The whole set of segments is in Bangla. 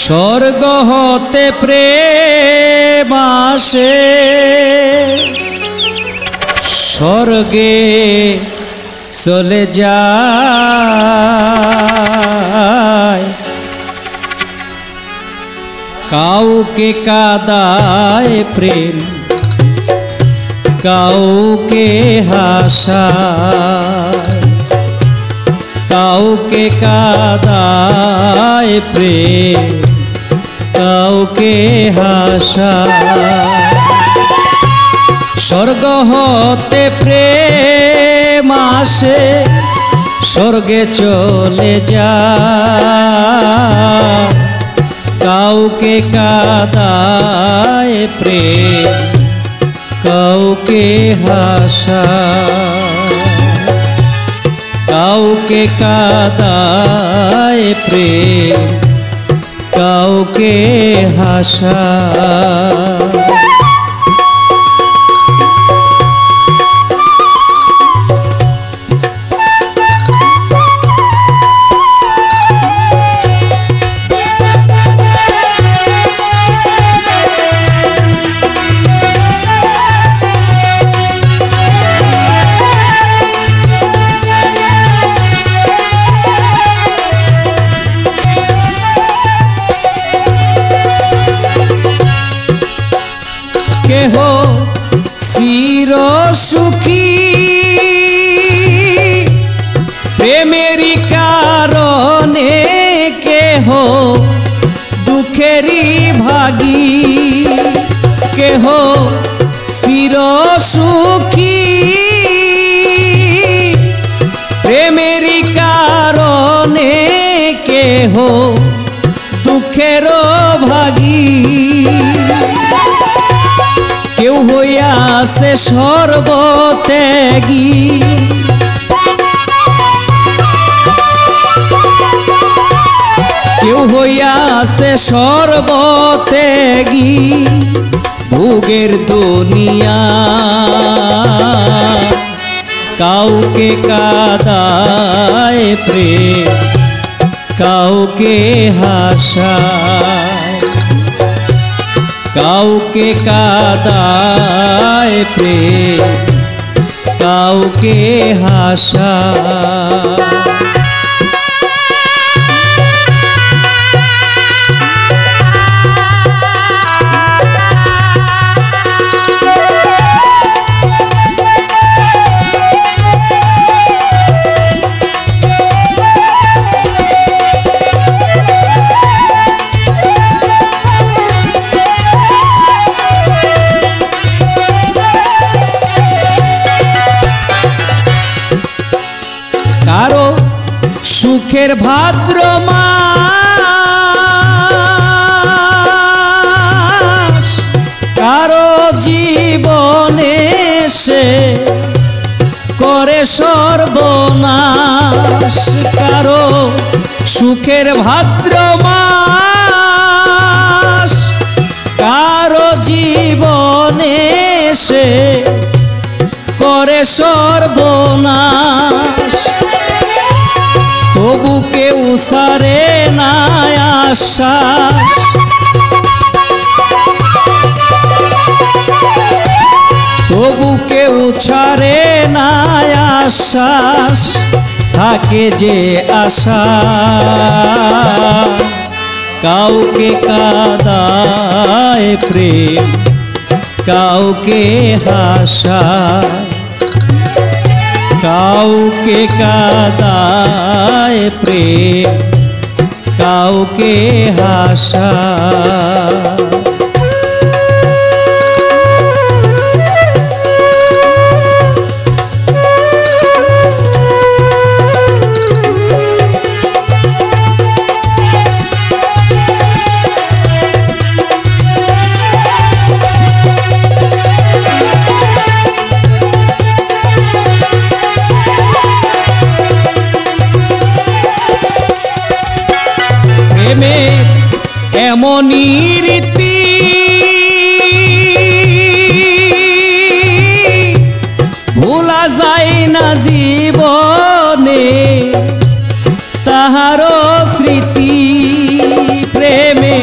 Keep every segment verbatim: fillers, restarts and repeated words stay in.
স্বর্গ হতে প্রেম আসে, স্বর্গে চলে যায়। কাউকে কাঁদায় প্রেম, কাউকে হাসায়, কাউকে কাঁদায় প্রেম, কাউকে হাসায়। স্বর্গ হতে প্রেম আসে, স্বর্গে চলে যায়। কাউকে কাঁদায় প্রেম, কাউকে হাসায়, কাউকে কাঁদায় প্রেম, কাউকে হাসায়। কেহ চির সুখী প্রেমেরই কারণে, কেহ দুঃখেরই ভাগী। কেহ চির সুখী প্রেমেরই কারণে, কেহ দুঃখেরও ভাগী। কেউ হইয়াছে সর্বত্যাগী, কেউ হইয়াছে সর্বত্যাগী। ভোগের দুনিয়া কাউকে কাঁদায় প্রেম, কাউকে হাসায়, কাউকে কাঁদায় প্রেম, কাউকে হাসায়। কারো সুখের ভাদ্র মাস, কারো জীবনে সে করে সর্বনাশ। কারো সুখের ভাদ্র মাস, কারো জীবনে সে করে সর্বনাশ। তবু কেউ সারে না আশ্বাস, তবু কেউ ছাড়ে না আশ্বাস। থাকে যে আশা কাউকে কাঁদায় প্রেম, কাউকে হাসায়, কাউকে কাঁদায় প্রেম, কাউকে হাসায়। প্রেমের এমনই রীতি, ভোলা যায় না জীবনে তাহারও স্মৃতি। প্রেমে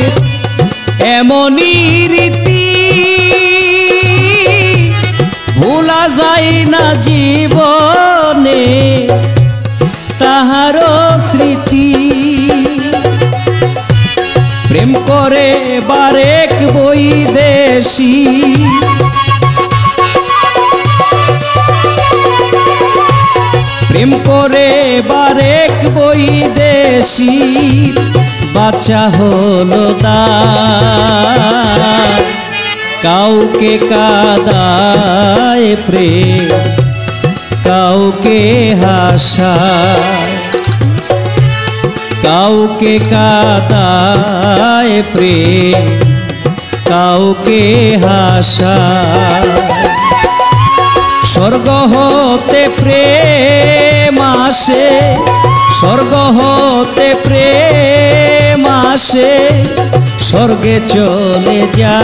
না জীবনে তাহারও স্মৃতি প্রেম করে বারেক বৈদেশী প্রেম করে বারেক বৈদেশী বাচ্চা হলো দায় কাউকে কাদায় প্রেম কাউকে হাসায় কাউকে কাদায় প্রেম কাউকে হাসায় স্বর্গ হতে প্রেম আসে স্বর্গ হতে প্রেম আসে স্বর্গে চলে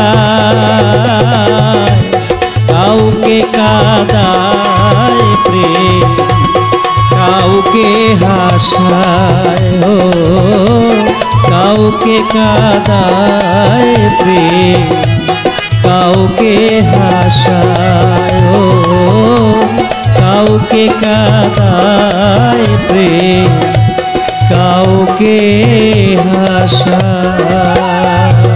যায় কাউকে কাদায় প্রেম কাউকে হাসায় ও কাউকে কাদায় প্রেম কাউকে হাসায় ও কাউকে কাদায় প্রেম কাউকে হাসায়।